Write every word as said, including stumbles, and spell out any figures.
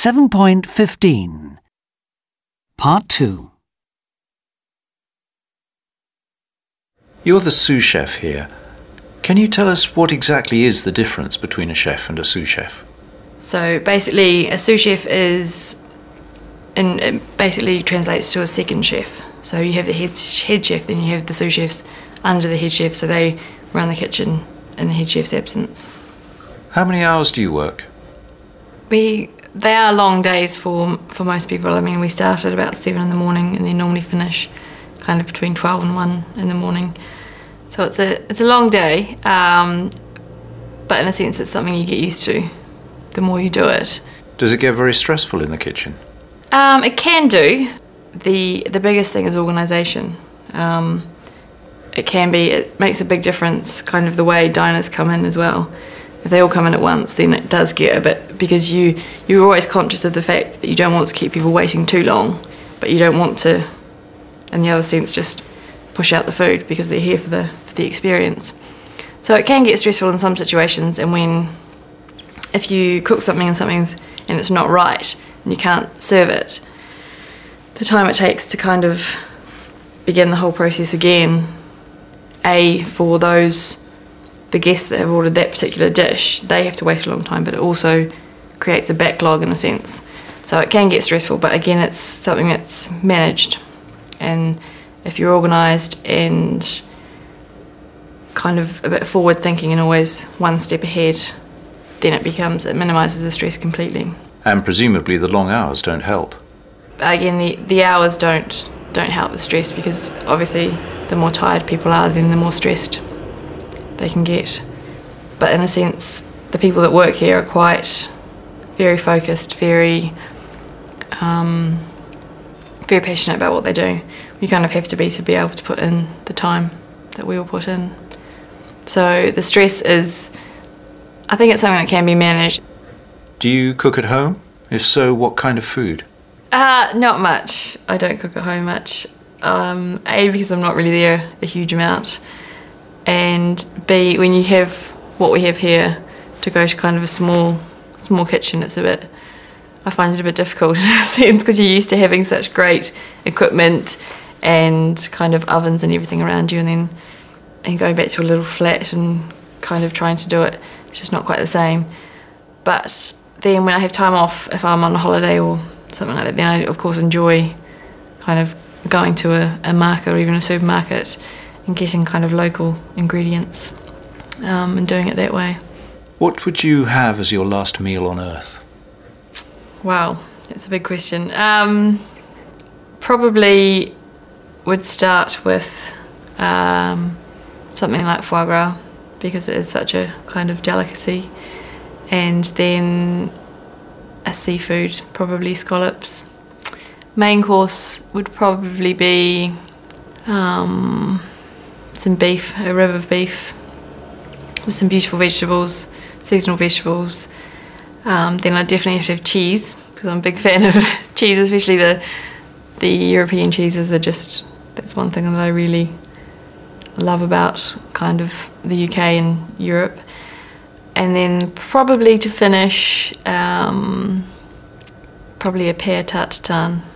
seven point fifteen. Part two. You're the sous chef here. Can you tell us what exactly is the difference between a chef and a sous chef? So basically, a sous chef is, and it basically translates to a second chef. So you have the head, head chef, then you have the sous chefs under the head chef, so they run the kitchen in the head chef's absence. How many hours do you work? We they are long days for for most people. I mean, we start at about seven in the morning and then normally finish kind of between twelve and one in the morning. So it's a it's a long day, um, but in a sense, it's something you get used to. The more you do it. Does it get very stressful in the kitchen? Um, it can do. The the biggest thing is organisation. Um, it can be, it makes a big difference, kind of the way diners come in as well. If they all come in at once, then it does get a bit, because you, you're always conscious of the fact that you don't want to keep people waiting too long, but you don't want to, in the other sense, just push out the food because they're here for the, for the experience. So it can get stressful in some situations, and when, if you cook something and something's, and it's not right, and you can't serve it, the time it takes to kind of begin the whole process again, A, for those, the guests that have ordered that particular dish, they have to wait a long time, but it also creates a backlog in a sense. So it can get stressful, but again, it's something that's managed. And if you're organised and kind of a bit forward thinking and always one step ahead, then it becomes, it minimises the stress completely. And presumably the long hours don't help. Again, the, the hours don't don't help the stress, because obviously the more tired people are, then the more stressed they can get. But in a sense, the people that work here are quite very focused, very um, very passionate about what they do. You kind of have to be to be able to put in the time that we all put in. So the stress is, I think it's something that can be managed. Do you cook at home? If so, what kind of food? Uh, not much. I don't cook at home much. Um, A, because I'm not really there a huge amount. And B, when you have what we have here, to go to kind of a small small kitchen, it's a bit, I find it a bit difficult in a sense, because you're used to having such great equipment and kind of ovens and everything around you, and then and going back to a little flat and kind of trying to do it, it's just not quite the same. But then when I have time off, if I'm on a holiday or something like that, then I of course enjoy kind of going to a, a market or even a supermarket and getting kind of local ingredients um, and doing it that way. What would you have as your last meal on earth? Wow, that's a big question. Um, probably would start with um, something like foie gras, because it is such a kind of delicacy, and then a seafood, probably scallops. Main course would probably be um, some beef, a rib of beef with some beautiful vegetables, seasonal vegetables. Um, then I definitely have to have cheese, because I'm a big fan of cheese, especially the the European cheeses are just, that's one thing that I really love about kind of the U K and Europe. And then probably to finish, um, probably a pear tarte tatin.